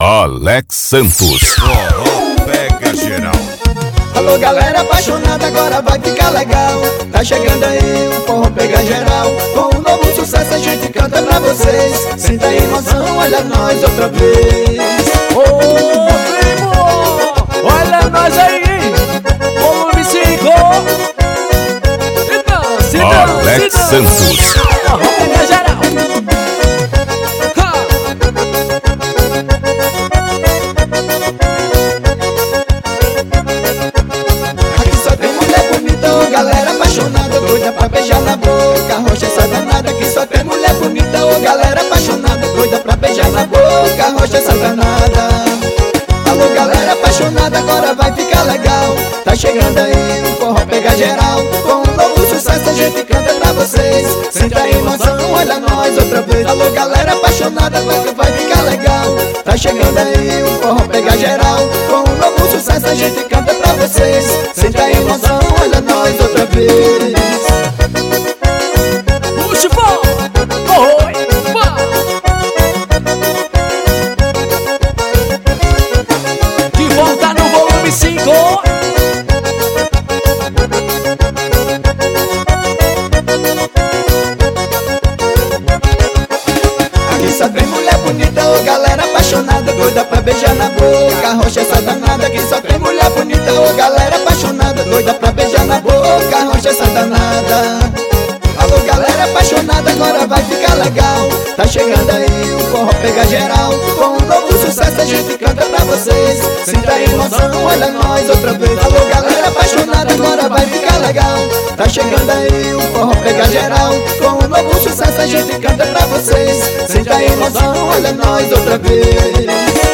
Alex Santos. Forró pega geral. Alô galera apaixonada, agora vai ficar legal. Tá chegando aí o forró pega geral. Com um novo sucesso a gente canta pra vocês. Sinta a emoção, olha nós outra vez. Ô primo, olha nós aí, volume 5. Alex Santos. Forró pega geral. Aqui só tem mulher bonita, ô galera apaixonada, doida pra beijar na boca. Rocha essa danada, aqui só tem mulher bonita, ô galera apaixonada, doida pra beijar na boca. Rocha essa danada. Alô galera apaixonada, agora vai ficar legal. Tá chegando aí o forró pega geral. Com um novo sucesso a gente canta pra vocês. Sinta a emoção, olha nós outra vez. Alô galera apaixonada, agora vai ficar legal. Tá chegando aí o forró pega geral. Com um novo sucesso a gente canta pra vocês. Sinta a emoção, olha nós outra vez. Puxa o forró. Oi, vá. De volta no volume 5. Aqui só tem mulher bonita, ô galera apaixonada, doida pra beijar na boca. Rocha essa danada, aqui só tem mulher bonita, ô galera apaixonada, doida pra beijar na boca. Rocha essa danada. Alô galera apaixonada, agora vai ficar legal. Tá chegando aí o forró pega geral. Com um novo sucesso a gente canta pra vocês. Sinta a emoção, olha nós outra vez. Alô galera apaixonada, agora vai ficar legal. Tá chegando aí o forró pega geral. Com um novo sucesso a gente canta pra vocês. Sinta a emoção, olha nós outra vez.